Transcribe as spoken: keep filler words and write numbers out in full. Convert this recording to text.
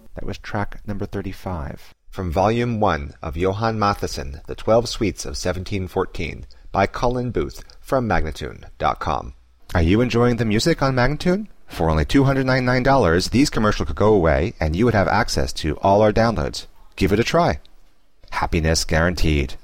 That was track number thirty-five. From Volume one of Johann Mattheson, The Twelve Suites of seventeen fourteen, by Colin Booth, from Magnatune dot com. Are you enjoying the music on Magnatune? For only two hundred ninety-nine dollars, these commercials could go away, and you would have access to all our downloads. Give it a try. Happiness guaranteed.